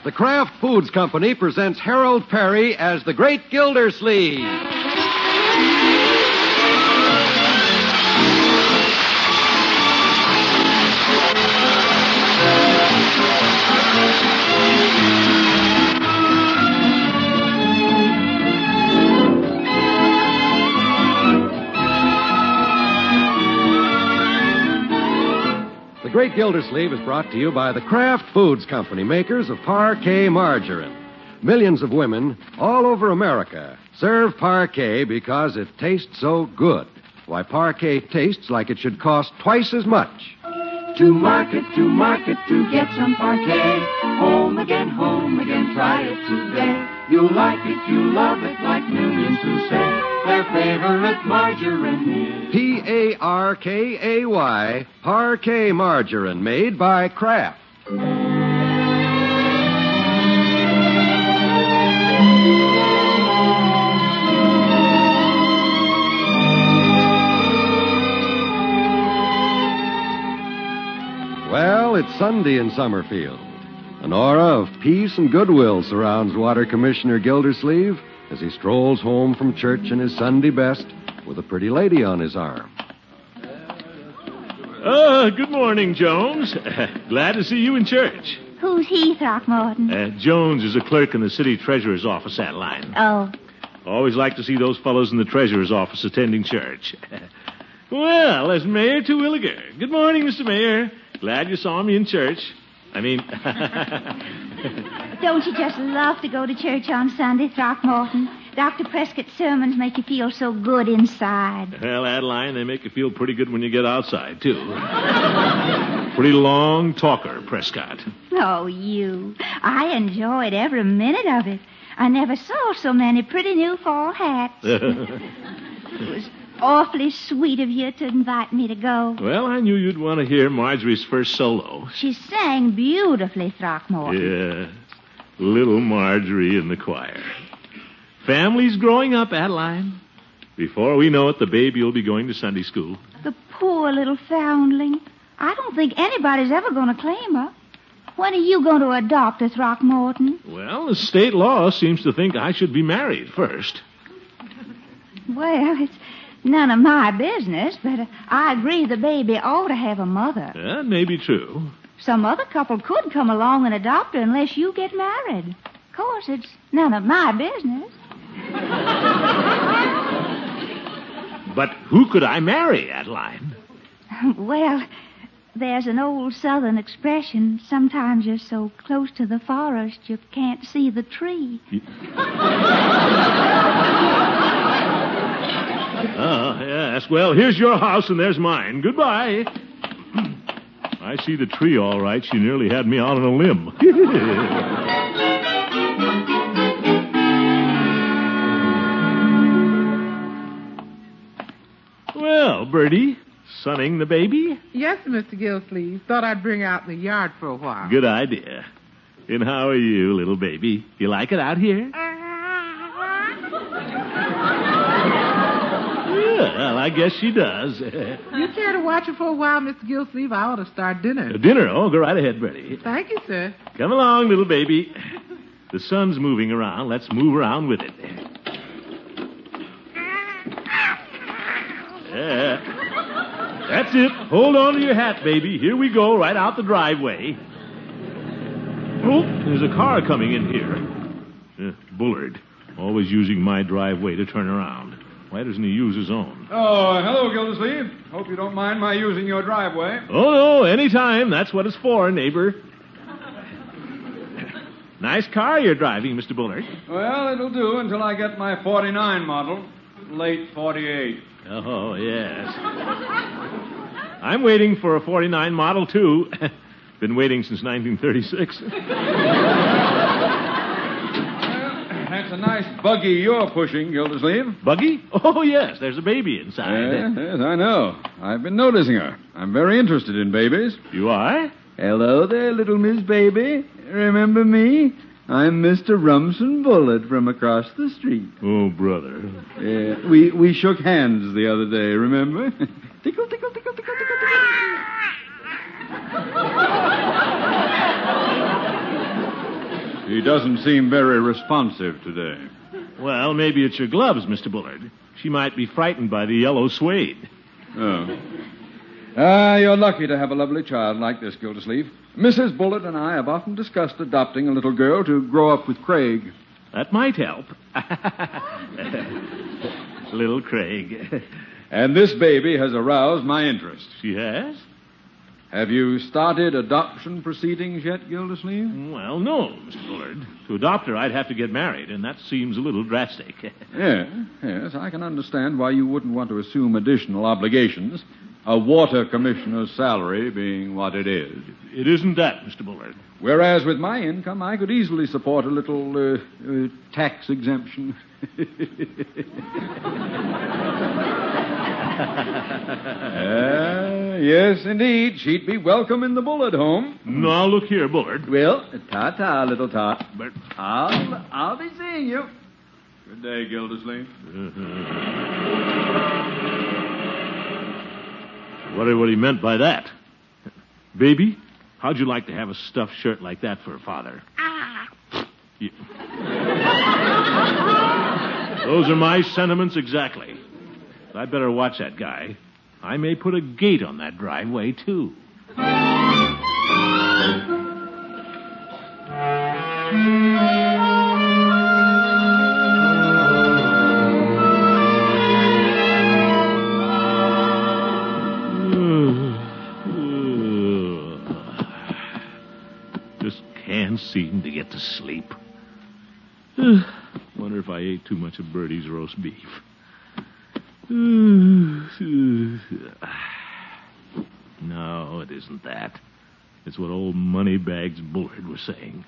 The Kraft Foods Company presents Harold Perry as the Great Gildersleeve. The Great Gildersleeve is brought to you by the Kraft Foods Company, makers of Parquet margarine. Millions of women all over America serve Parquet because it tastes so good. Why, Parquet tastes like it should cost twice as much. To market, to get some Parquet. Home again, try it today. You'll like it, you'll love it, like millions who say their favorite margarine is Parkay, Parquet margarine, made by Kraft. Well, it's Sunday in Summerfield. An aura of peace and goodwill surrounds Water Commissioner Gildersleeve as he strolls home from church in his Sunday best with a pretty lady on his arm. Good morning, Jones. Glad to see you in church. Who's he, Throckmorton? Jones is a clerk in the city treasurer's office, Adeline. Oh. Always like to see those fellows in the treasurer's office attending church. Well, there's Mayor Terwilliger. Good morning, Mr. Mayor. Glad you saw me in church. Don't you just love to go to church on Sunday, Throckmorton? Dr. Prescott's sermons make you feel so good inside. Well, Adeline, they make you feel pretty good when you get outside, too. Pretty long talker, Prescott. Oh, you. I enjoyed every minute of it. I never saw so many pretty new fall hats. It was awfully sweet of you to invite me to go. Well, I knew you'd want to hear Marjorie's first solo. She sang beautifully, Throckmorton. Yeah, little Marjorie in the choir. Family's growing up, Adeline. Before we know it, the baby will be going to Sunday school. The poor little foundling. I don't think anybody's ever going to claim her. When are you going to adopt her, Throckmorton? Well, the state law seems to think I should be married first. Well, it's none of my business, but I agree the baby ought to have a mother. That may be true. Some other couple could come along and adopt her unless you get married. Of course, it's none of my business. But who could I marry, Adeline? Well, there's an old Southern expression. Sometimes you're so close to the forest you can't see the tree. Oh, yes. Well, here's your house and there's mine. Goodbye. I see the tree all right. She nearly had me out on a limb. Well, Bertie, sunning the baby? Yes, Mr. Gildersleeve. Thought I'd bring her out in the yard for a while. Good idea. And how are you, little baby? You like it out here? Well, I guess she does. You care to watch her for a while, Mr. Gildersleeve? I ought to start dinner. Dinner? Oh, go right ahead, Bertie. Thank you, sir. Come along, little baby. The sun's moving around. Let's move around with it. Yeah. That's it. Hold on to your hat, baby. Here we go, right out the driveway. Oh, there's a car coming in here. Bullard, always using my driveway to turn around. Why doesn't he use his own? Oh, hello, Gildersleeve. Hope you don't mind my using your driveway. Oh, no, anytime. That's what it's for, neighbor. Nice car you're driving, Mr. Bullard. Well, it'll do until I get my 49 model. Late 48. Oh, yes. I'm waiting for a 49 model, too. Been waiting since 1936. That's a nice buggy you're pushing, Gildersleeve. Buggy? Oh, yes. There's a baby inside. Yes, I know. I've been noticing her. I'm very interested in babies. You are? Hello there, little Miss Baby. Remember me? I'm Mr. Rumson Bullard from across the street. Oh, brother. We shook hands the other day, remember? Tickle, tickle, tickle, tickle, tickle, tickle. He doesn't seem very responsive today. Well, maybe it's your gloves, Mr. Bullard. She might be frightened by the yellow suede. Oh. You're lucky to have a lovely child like this, Gildersleeve. Mrs. Bullard and I have often discussed adopting a little girl to grow up with Craig. That might help. Little Craig. And this baby has aroused my interest. She has? Have you started adoption proceedings yet, Gildersleeve? Well, no, Mr. Bullard. To adopt her, I'd have to get married, and that seems a little drastic. Yes, I can understand why you wouldn't want to assume additional obligations. A water commissioner's salary being what it is. It isn't that, Mr. Bullard. Whereas with my income, I could easily support a little tax exemption. Yes, indeed. She'd be welcome in the Bullard home. Now, look here, Bullard. Well, ta-ta, little tot. But I'll be seeing you. Good day, Gildersleeve. Wonder what he meant by that. Baby, how'd you like to have a stuffed shirt like that for a father? Yeah. Those are my sentiments exactly. I'd better watch that guy. I may put a gate on that driveway, too. Just can't seem to get to sleep. Wonder if I ate too much of Bertie's roast beef. No, it isn't that. It's what old Moneybags Bullard was saying.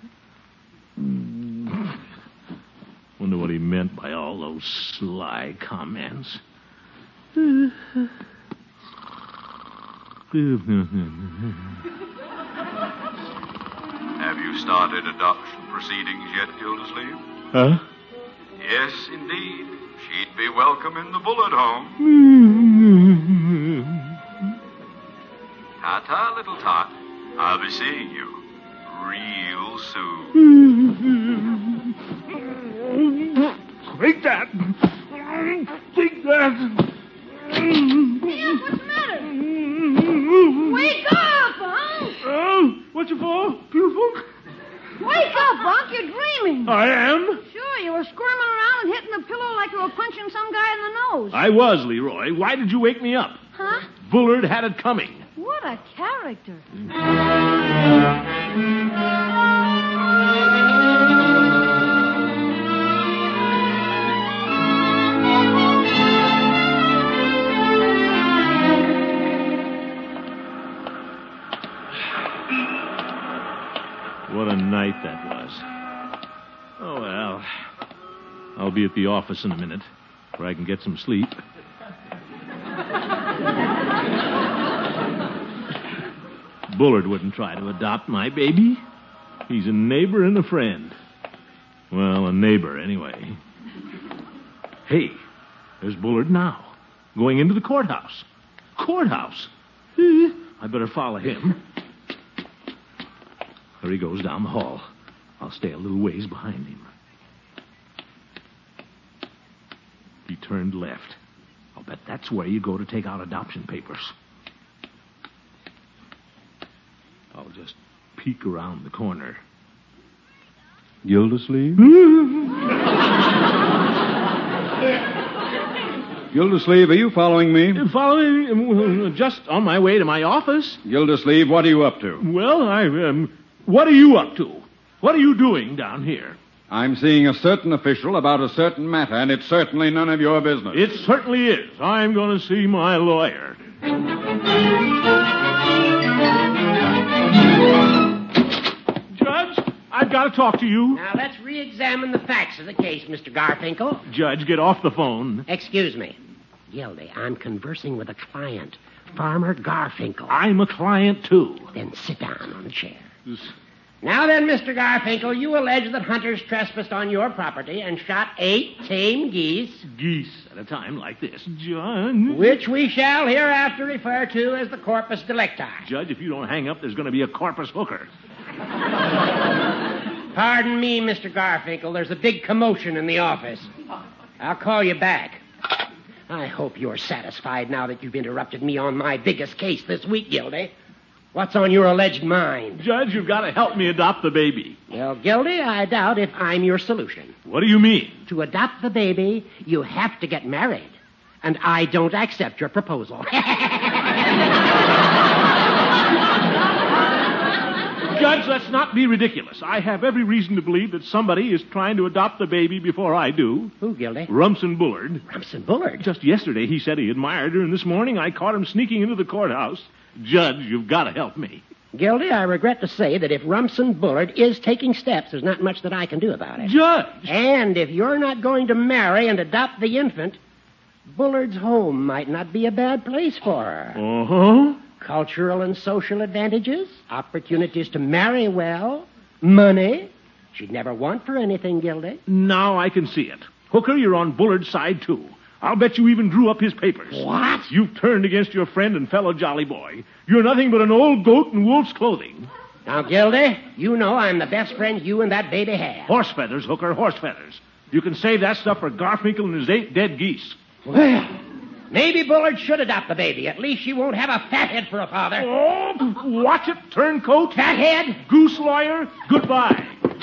Wonder what he meant by all those sly comments. Have you started adoption proceedings yet, Gildersleeve? Huh? Yes, indeed. She'd be welcome in the Bullard home. Ta-ta, little tot. I'll be seeing you real soon. Take that! Take that! Neil, what's the matter? Wake up, Bunk! Oh, what you for? Beautiful? Wake up, Bunk. You're dreaming. I am? Sure, you were squirming around and hitting the pillow like you were punching some guy in the nose. I was, Leroy. Why did you wake me up? Huh? Bullard had it coming. What a character. What a night that was. Oh, well. I'll be at the office in a minute, where I can get some sleep. Bullard wouldn't try to adopt my baby. He's a neighbor and a friend. Well, a neighbor, anyway. Hey, there's Bullard now, going into the courthouse. Courthouse? I better follow him. There he goes down the hall. I'll stay a little ways behind him. He turned left. I'll bet that's where you go to take out adoption papers. I'll just peek around the corner. Gildersleeve? Gildersleeve, are you following me? Following? Just on my way to my office. Gildersleeve, what are you up to? Well, what are you up to? What are you doing down here? I'm seeing a certain official about a certain matter, and it's certainly none of your business. It certainly is. I'm going to see my lawyer. Judge, I've got to talk to you. Now, let's re-examine the facts of the case, Mr. Garfinkel. Judge, get off the phone. Excuse me. Gildy, I'm conversing with a client, Farmer Garfinkel. I'm a client, too. Then sit down on the chair. Now then, Mr. Garfinkel, you allege that hunters trespassed on your property and shot 8 tame geese. Geese at a time like this, Judge. Which we shall hereafter refer to as the corpus delicti. Judge, if you don't hang up, there's going to be a corpus hooker. Pardon me, Mr. Garfinkel. There's a big commotion in the office. I'll call you back. I hope you're satisfied now that you've interrupted me on my biggest case this week, Gildy. What's on your alleged mind? Judge, you've got to help me adopt the baby. Well, Gildy, I doubt if I'm your solution. What do you mean? To adopt the baby, you have to get married. And I don't accept your proposal. Judge, let's not be ridiculous. I have every reason to believe that somebody is trying to adopt the baby before I do. Who, Gildy? Rumson Bullard. Rumson Bullard? Just yesterday he said he admired her, and this morning I caught him sneaking into the courthouse. Judge, you've got to help me. Gildy, I regret to say that if Rumson Bullard is taking steps, there's not much that I can do about it. Judge! And if you're not going to marry and adopt the infant, Bullard's home might not be a bad place for her. Uh-huh. Cultural and social advantages, opportunities to marry well, money. She'd never want for anything, Gildy. Now I can see it. Hooker, you're on Bullard's side, too. I'll bet you even drew up his papers. What? You've turned against your friend and fellow jolly boy. You're nothing but an old goat in wolf's clothing. Now, Gildy, you know I'm the best friend you and that baby have. Horse feathers, Hooker, horse feathers. You can save that stuff for Garfinkel and his 8 dead geese. Well, maybe Bullard should adopt the baby. At least she won't have a fathead for a father. Oh, watch it, turncoat. Fathead? Goose lawyer, goodbye.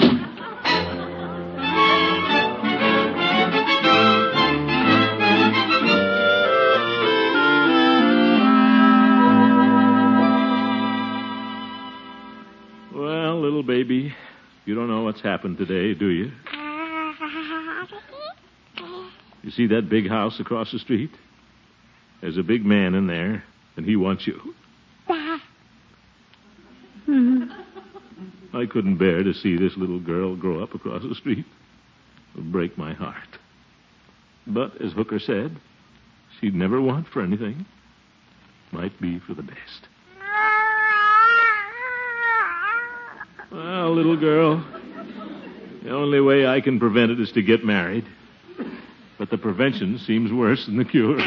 Well, little baby, you don't know what's happened today, do you? You see that big house across the street? There's a big man in there, and he wants you. I couldn't bear to see this little girl grow up across the street. It would break my heart. But, as Hooker said, she'd never want for anything. Might be for the best. Well, little girl, the only way I can prevent it is to get married. But the prevention seems worse than the cure.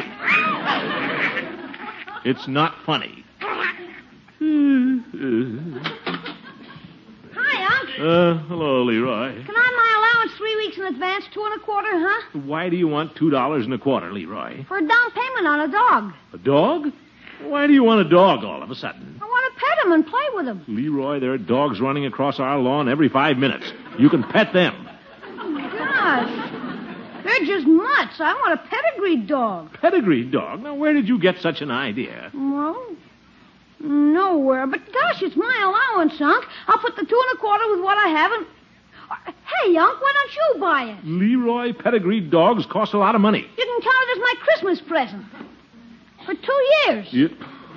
It's not funny. Hi, Unc. Hello, Leroy. Can I have my allowance 3 weeks in advance, 2 1/4, huh? Why do you want $2.25, Leroy? For a down payment on a dog. A dog? Why do you want a dog all of a sudden? I want to pet him and play with him. Leroy, there are dogs running across our lawn every 5 minutes. You can pet them. Gosh. They're just mutts. I want a pedigreed dog. Pedigreed dog? Now, where did you get such an idea? Well, nowhere. But gosh, it's my allowance, Unc. I'll put the 2 1/4 with what I have and... Hey, Unc, why don't you buy it? Leroy, pedigreed dogs cost a lot of money. You can count it as my Christmas present. For 2 years. Yep.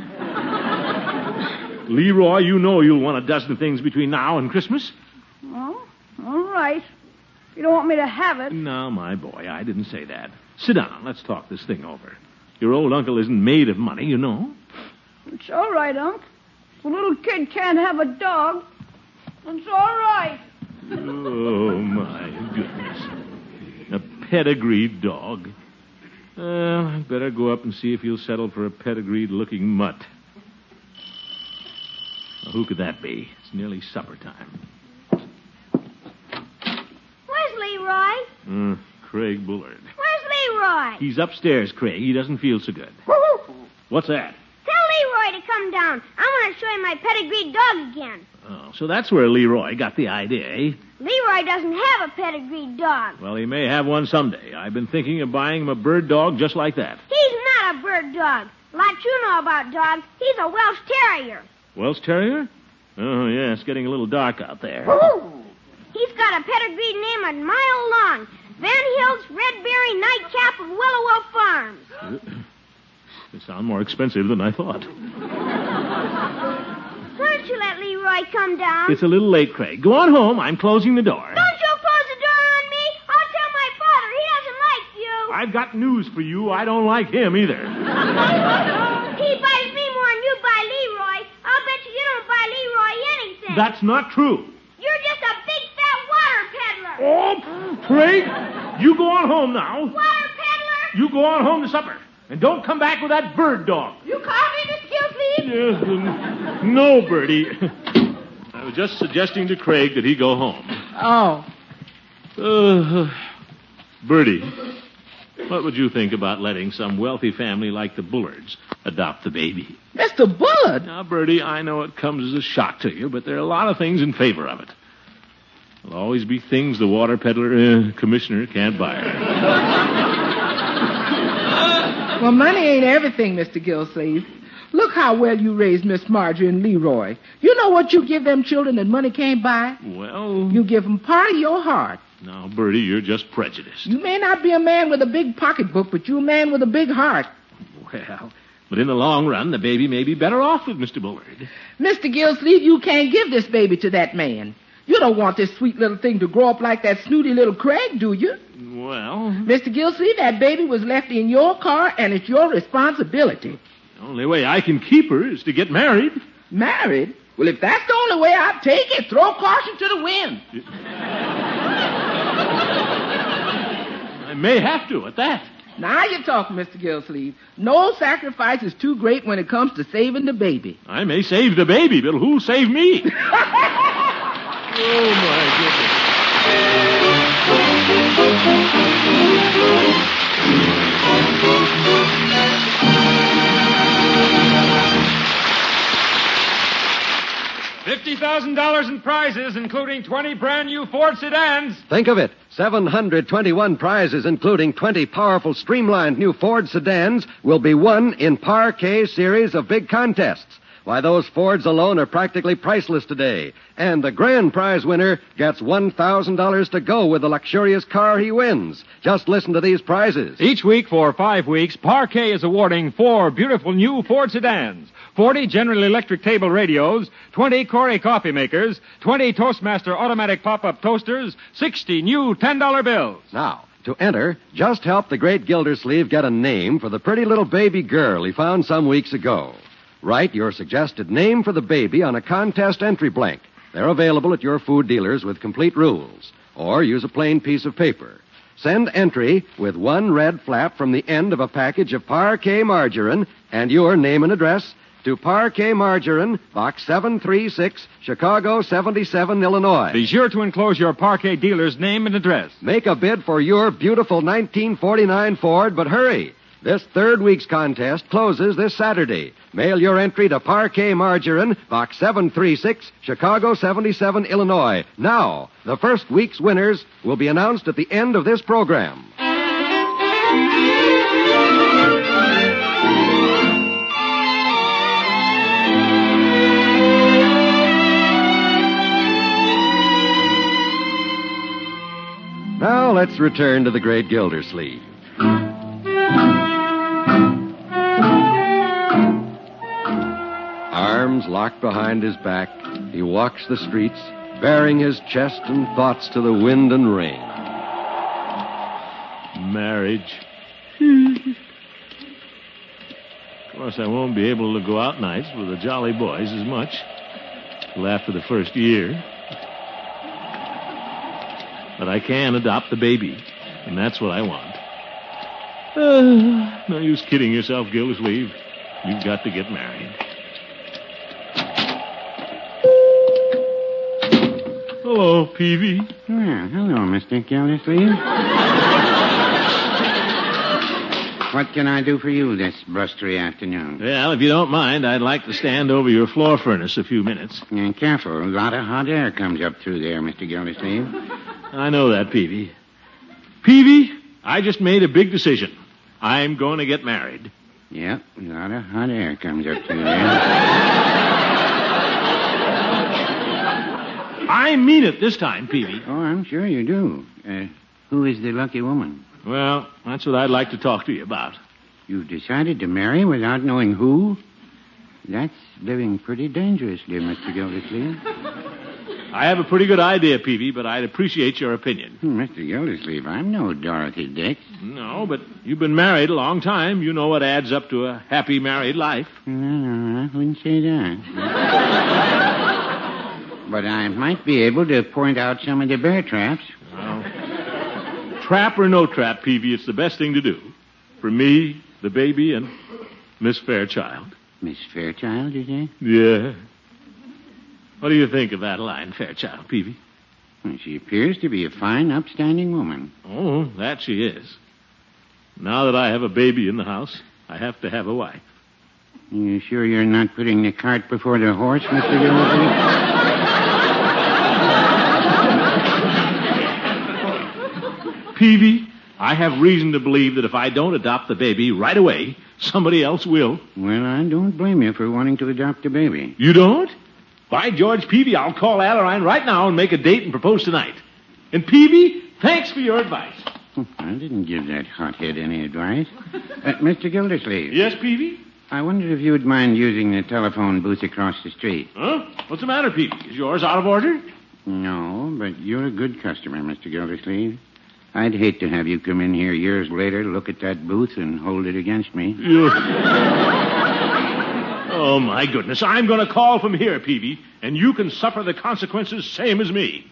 Leroy, you know you'll want a dozen things between now and Christmas. Well, all right. If you don't want me to have it. No, my boy, I didn't say that. Sit down. Let's talk this thing over. Your old uncle isn't made of money, you know. It's all right, Unc. If a little kid can't have a dog, it's all right. Oh, my goodness. A pedigreed dog. I'd better go up and see if he'll settle for a pedigreed-looking mutt. Now, who could that be? It's nearly supper time. Where's Leroy? Craig Bullard. Where's Leroy? He's upstairs, Craig. He doesn't feel so good. What's that? Tell Leroy to come down. I want to show him my pedigreed dog again. Oh, so that's where Leroy got the idea, eh? Leroy doesn't have a pedigreed dog. Well, he may have one someday. I've been thinking of buying him a bird dog just like that. He's not a bird dog. Like you know about dogs, he's a Welsh Terrier. Welsh Terrier? Oh, yeah, it's getting a little dark out there. He's got a pedigreed name a mile long. Van Hill's Redberry Nightcap of Willowell Farms. They sound more expensive than I thought. Why don't you let Leroy come down? It's a little late, Craig. Go on home. I'm closing the door. Don't you close the door on me. I'll tell my father. He doesn't like you. I've got news for you. I don't like him either. He buys me more than you buy Leroy. I'll bet you don't buy Leroy anything. That's not true. You're just a big fat water peddler. Oh, Craig, you go on home now. Water peddler? You go on home to supper. And don't come back with that bird dog. You caught me, Miss Gilsleeve? Yes, no, Bertie. I was just suggesting to Craig that he go home. Oh. Bertie, what would you think about letting some wealthy family like the Bullards adopt the baby? Mr. Bullard? Now, Bertie, I know it comes as a shock to you, but there are a lot of things in favor of it. There'll always be things the water peddler commissioner can't buy. Well, money ain't everything, Mr. Gillsleeve. Look how well you raised Miss Marjorie and Leroy. You know what you give them children that money can't buy? Well... You give them part of your heart. Now, Bertie, you're just prejudiced. You may not be a man with a big pocketbook, but you're a man with a big heart. Well, but in the long run, the baby may be better off with Mr. Bullard. Mr. Gillsleeve, you can't give this baby to that man. You don't want this sweet little thing to grow up like that snooty little Craig, do you? Well... Mr. Gillsleeve, that baby was left in your car, and it's your responsibility. The only way I can keep her is to get married. Married? Well, if that's the only way, I'll take it. Throw caution to the wind. I may have to, at that. Now you're talking, Mr. Gillsleeve. No sacrifice is too great when it comes to saving the baby. I may save the baby, but who'll save me? Oh, my goodness. $50,000 in prizes, including 20 brand-new Ford sedans. Think of it. 721 prizes, including 20 powerful, streamlined new Ford sedans, will be won in Parquet series of big contests. Why, those Fords alone are practically priceless today. And the grand prize winner gets $1,000 to go with the luxurious car he wins. Just listen to these prizes. Each week for 5 weeks, Parquet is awarding 4 beautiful new Ford sedans, 40 General Electric table radios, 20 Corey coffee makers, 20 Toastmaster automatic pop-up toasters, 60 new $10 bills. Now, to enter, just help the great Gildersleeve get a name for the pretty little baby girl he found some weeks ago. Write your suggested name for the baby on a contest entry blank. They're available at your food dealers with complete rules. Or use a plain piece of paper. Send entry with one red flap from the end of a package of Parquet margarine and your name and address to Parquet Margarine, Box 736, Chicago 77, Illinois. Be sure to enclose your Parquet dealer's name and address. Make a bid for your beautiful 1949 Ford, but hurry. This third week's contest closes this Saturday. Mail your entry to Parquet Margarine, Box 736, Chicago 77, Illinois. Now, the first week's winners will be announced at the end of this program. Now let's return to the great Gildersleeve. Arms locked behind his back, he walks the streets, baring his chest and thoughts to the wind and rain. Marriage. Of course, I won't be able to go out nights with the jolly boys as much till after the first year. But I can adopt the baby, and that's what I want. No use kidding yourself, Gildersleeve. You've got to get married. Hello, Peavy. Well, hello, Mr. Gildersleeve. What can I do for you this blustery afternoon? Well, if you don't mind, I'd like to stand over your floor furnace a few minutes. Careful. A lot of hot air comes up through there, Mr. Gildersleeve. I know that, Peavy. Peavy, I just made a big decision. I'm going to get married. Yep, a lot of hot air comes up through there. I mean it this time, Peavy. Oh, I'm sure you do. Who is the lucky woman? Well, that's what I'd like to talk to you about. You decided to marry without knowing who? That's living pretty dangerously, Mr. Gildersleeve. I have a pretty good idea, Peavy, but I'd appreciate your opinion. Mr. Gildersleeve, I'm no Dorothy Dix. No, but you've been married a long time. You know what adds up to a happy married life. No, I wouldn't say that. But I might be able to point out some of the bear traps. Well, trap or no trap, Peavy, it's the best thing to do. For me, the baby, and Miss Fairchild. Miss Fairchild, you say? Yeah. What do you think of that line, Fairchild, Peavy? Well, she appears to be a fine, upstanding woman. Oh, that she is. Now that I have a baby in the house, I have to have a wife. You sure you're not putting the cart before the horse, Mr. Gildersleeve? Peavy, I have reason to believe that if I don't adopt the baby right away, somebody else will. Well, I don't blame you for wanting to adopt a baby. You don't? By George, Peavy, I'll call Adeline right now and make a date and propose tonight. And Peavy, thanks for your advice. I didn't give that hothead any advice. Mr. Gildersleeve. Yes, Peavy? I wondered if you would mind using the telephone booth across the street. Huh? What's the matter, Peavy? Is yours out of order? No, but you're a good customer, Mr. Gildersleeve. I'd hate to have you come in here years later, look at that booth, and hold it against me. Oh, my goodness. I'm going to call from here, Peavy, and you can suffer the consequences same as me.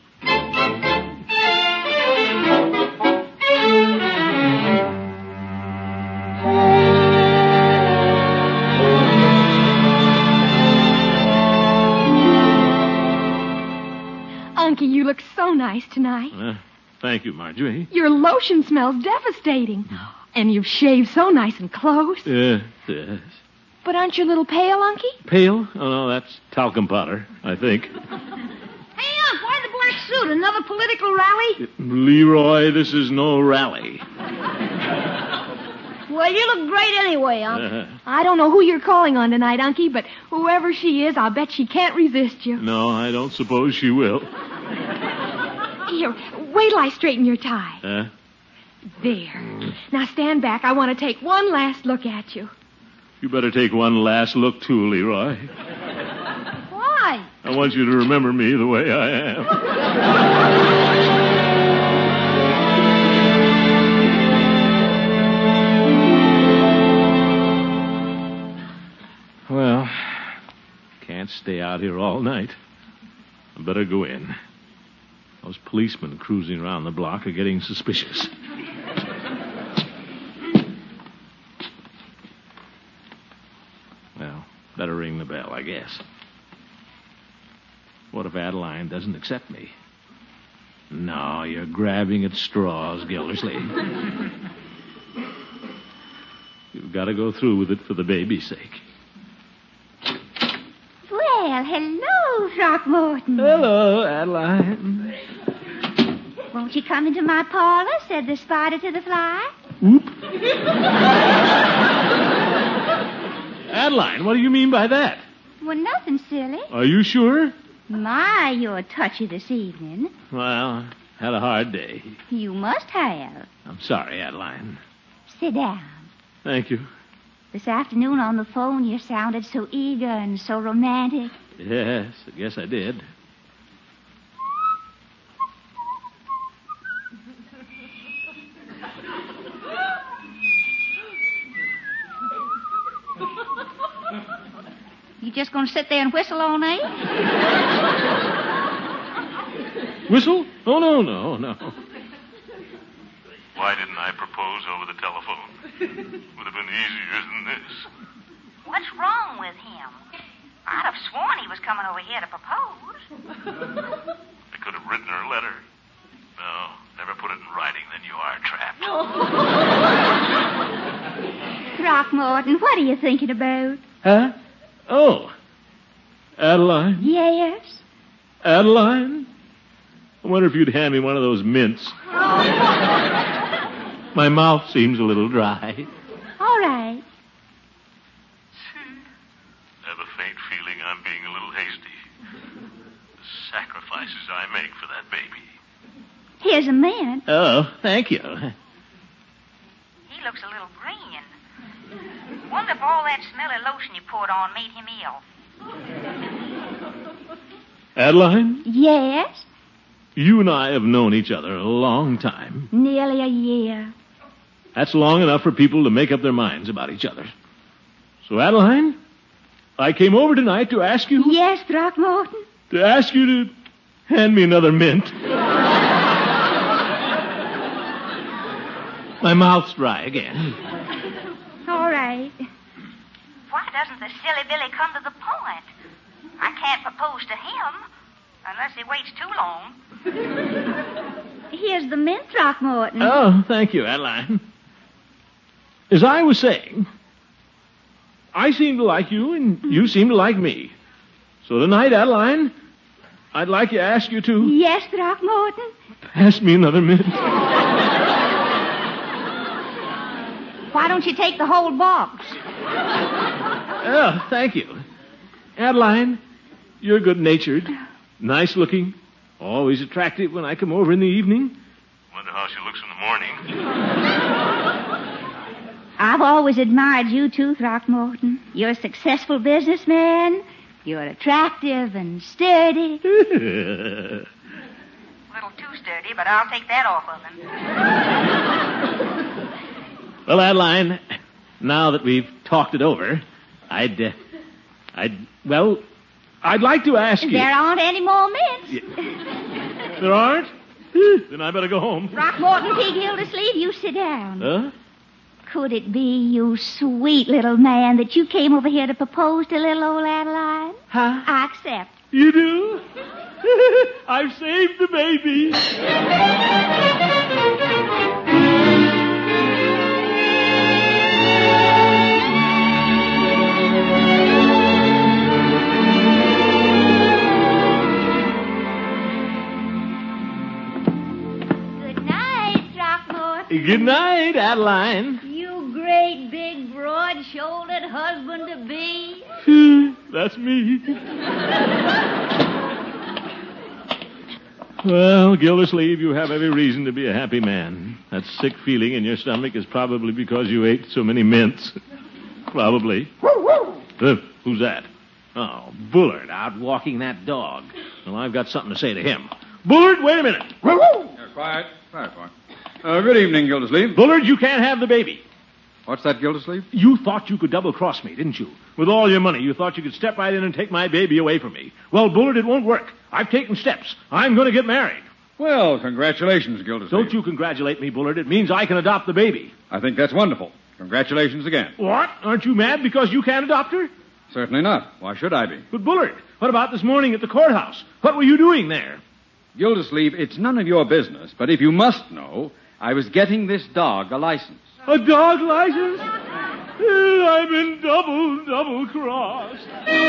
Unky, you look so nice tonight. Thank you, Marjorie. Your lotion smells devastating. And you've shaved so nice and close. Yes. But aren't you a little pale, Unky? Pale? Oh, no, that's talcum powder, I think. Hey, Unc, why the black suit? Another political rally? Leroy, this is no rally. Well, you look great anyway, Unc. I don't know who you're calling on tonight, Unky, but whoever she is, I'll bet she can't resist you. No, I don't suppose she will. Here, wait till I straighten your tie. There. Now stand back. I want to take one last look at you. You better take one last look, too, Leroy. Why? I want you to remember me the way I am. Well, can't stay out here all night. I better go in. Those policemen cruising around the block are getting suspicious. Well, better ring the bell, I guess. What if Adeline doesn't accept me? No, you're grabbing at straws, Gildersleeve. You've got to go through with it for the baby's sake. Well, hello, Throckmorton. Hello, Adeline. Won't you come into my parlor? Said the spider to the fly. Oop. Adeline, what do you mean by that? Well, nothing, silly. Are you sure? My, you're touchy this evening. Well, had a hard day. You must have. I'm sorry, Adeline. Sit down. Thank you. This afternoon on the phone, you sounded so eager and so romantic. Yes, I guess I did. You just going to sit there and whistle all night? Whistle? Oh, no. Why didn't I propose over the telephone? Would have been easier than this. What's wrong with him? I'd have sworn he was coming over here to propose. I could have written her a letter. No, never put it in writing, then you are trapped. Throckmorton, what are you thinking about? Huh? Oh. Adeline? Yes? Adeline? I wonder if you'd hand me one of those mints. My mouth seems a little dry. All right. I have a faint feeling I'm being a little hasty. The sacrifices I make for that baby. Here's a mint. Oh, thank you. He looks a little green. Wonder if all that smelly lotion you poured on made him ill. Adeline? Yes? You and I have known each other a long time. Nearly a year. That's long enough for people to make up their minds about each other. So, Adeline, I came over tonight to ask you... Yes, Throckmorton? To ask you to hand me another mint. My mouth's dry again. All right. Why doesn't the silly Billy come to the point? I can't propose to him unless he waits too long. Here's the mint, Throckmorton. Oh, thank you, Adeline. As I was saying, I seem to like you, and you seem to like me. So tonight, Adeline, I'd like to ask you to... Yes, Throckmorton? Pass me another mint. Why don't you take the whole box? Oh, thank you. Adeline, you're good-natured, nice-looking, always attractive when I come over in the evening. Wonder how she looks in the morning. I've always admired you, too, Throckmorton. You're a successful businessman. You're attractive and sturdy. A little too sturdy, but I'll take that off of him. Well, Adeline, now that we've talked it over, I'd like to ask you... There aren't any more mints. There aren't? Then I better go home. Throckmorton P. Gildersleeve, you sit down. Huh? Could it be, you sweet little man, that you came over here to propose to little old Adeline? Huh? I accept. You do? I've saved the baby. Good night, Throckmorton. Good night, Adeline. You great, big, broad-shouldered husband-to-be. That's me. Well, Gildersleeve, you have every reason to be a happy man. That sick feeling in your stomach is probably because you ate so many mints. Probably. Who's that? Oh, Bullard, out walking that dog. Well, I've got something to say to him. Bullard, wait a minute. Quiet, boy. Good evening, Gildersleeve. Bullard, you can't have the baby. What's that, Gildersleeve? You thought you could double-cross me, didn't you? With all your money, you thought you could step right in and take my baby away from me. Well, Bullard, it won't work. I've taken steps. I'm going to get married. Well, congratulations, Gildersleeve. Don't you congratulate me, Bullard. It means I can adopt the baby. I think that's wonderful. Congratulations again. What? Aren't you mad because you can't adopt her? Certainly not. Why should I be? But, Bullard, what about this morning at the courthouse? What were you doing there? Gildersleeve, it's none of your business, but if you must know, I was getting this dog a license. A dog license? I've been double-crossed.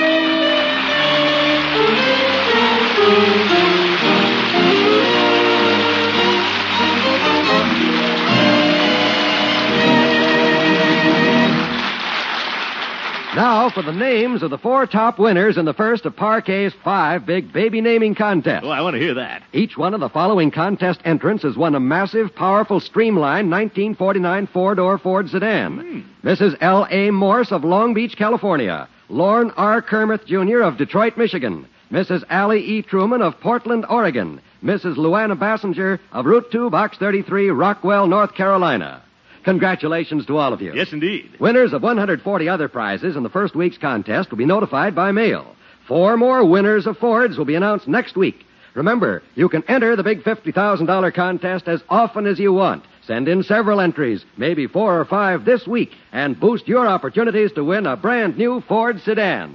Now for the names of the 4 top winners in the first of Parquet's 5 big baby naming contests. Oh, I want to hear that. Each one of the following contest entrants has won a massive, powerful, streamlined 1949 four-door Ford sedan. Mrs. L.A. Morse of Long Beach, California. Lorne R. Kermith, Jr. of Detroit, Michigan. Mrs. Allie E. Truman of Portland, Oregon. Mrs. Luana Bassinger of Route 2, Box 33, Rockwell, North Carolina. Congratulations to all of you. Yes, indeed. Winners of 140 other prizes in the first week's contest will be notified by mail. 4 more winners of Fords will be announced next week. Remember, you can enter the big $50,000 contest as often as you want. Send in several entries, maybe 4 or 5 this week, and boost your opportunities to win a brand new Ford sedan.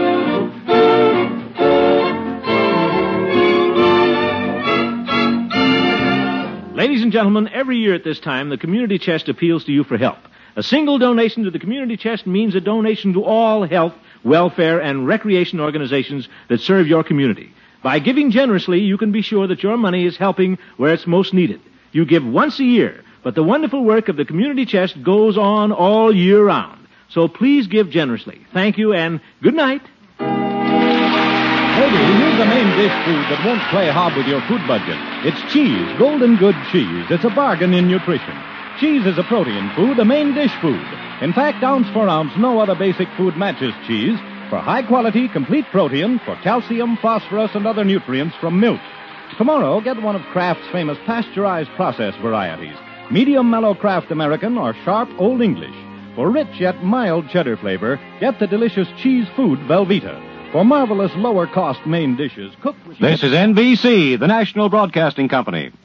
Ladies and gentlemen, every year at this time, the Community Chest appeals to you for help. A single donation to the Community Chest means a donation to all health, welfare, and recreation organizations that serve your community. By giving generously, you can be sure that your money is helping where it's most needed. You give once a year, but the wonderful work of the Community Chest goes on all year round. So please give generously. Thank you, and good night. Maybe here's the main dish food that won't play hob with your food budget. It's cheese, Golden Good cheese. It's a bargain in nutrition. Cheese is a protein food, a main dish food. In fact, ounce for ounce, no other basic food matches cheese for high-quality, complete protein, for calcium, phosphorus, and other nutrients from milk. Tomorrow, get one of Kraft's famous pasteurized process varieties. Medium mellow Kraft American or sharp Old English. For rich yet mild cheddar flavor, get the delicious cheese food Velveeta. For marvelous lower-cost main dishes cooked with... This is NBC, the national broadcasting company.